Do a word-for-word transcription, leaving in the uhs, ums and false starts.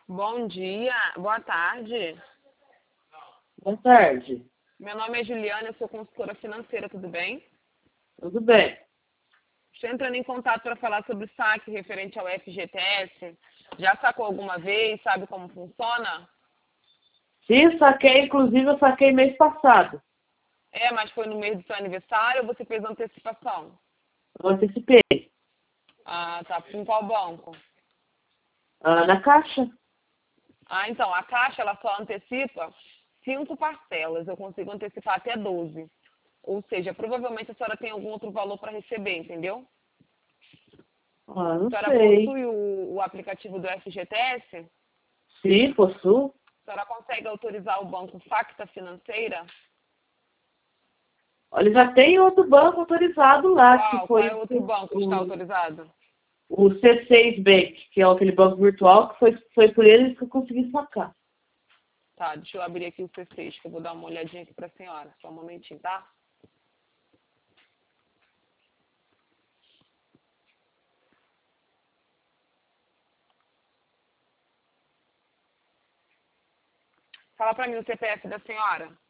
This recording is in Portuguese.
Bom dia, boa tarde. Boa tarde. Meu nome é Juliana, eu sou consultora financeira, tudo bem? Tudo bem? Estou entrando em contato para falar sobre o saque referente ao F G T S. Já sacou alguma vez? Sabe como funciona? Sim, saquei, inclusive eu saquei mês passado. É, mas foi no mês do seu aniversário ou você fez antecipação? Eu antecipei. Ah, tá. Com qual banco? Ah, na caixa? Ah, então, a Caixa, ela só antecipa cinco parcelas. Eu consigo antecipar até doze. Ou seja, provavelmente a senhora tem algum outro valor para receber, entendeu? Ah, A não senhora sei. possui o, o aplicativo do F G T S? Sim, possuo. A senhora consegue autorizar o banco Facta Financeira? Olha, já tem outro banco autorizado lá, que Qual? Qual é foi o outro banco que está o, autorizado? o C seis Bank, que é aquele banco virtual, que foi, foi por eles que eu consegui sacar. Tá, deixa eu abrir aqui o C seis, que eu vou dar uma olhadinha aqui para a senhora. Só um momentinho, tá? Fala para mim o C P F da senhora.